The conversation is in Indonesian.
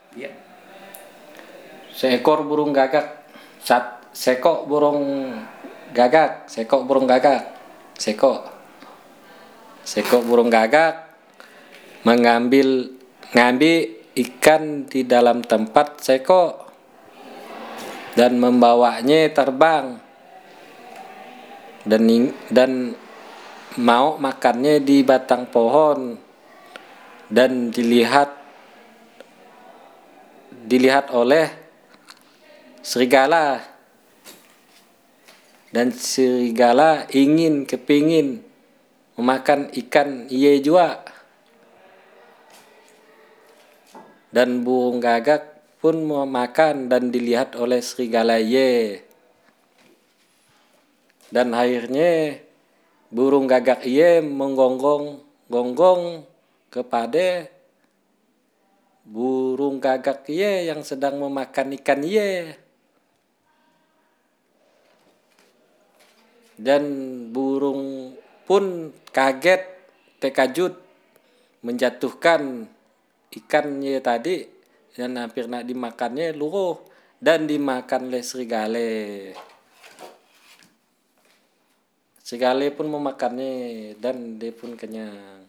Iya. Seekor burung gagak, sekok burung gagak, sekok burung gagak, sekok, sekok burung gagak ngambil ikan di dalam tempat sekok dan membawanya terbang dan mau makannya di batang pohon dan dilihat oleh serigala dan serigala kepingin memakan ikan iye juga dan burung gagak pun mau makan dan dilihat oleh serigala iye dan akhirnya burung gagak iye menggonggong kepada burung gagak iye yang sedang memakan ikan iye dan burung pun kaget terkejut menjatuhkan ikannya tadi dan hampir nak dimakannya luruh dan dimakan oleh serigala. Serigala pun memakannya dan dia pun kenyang.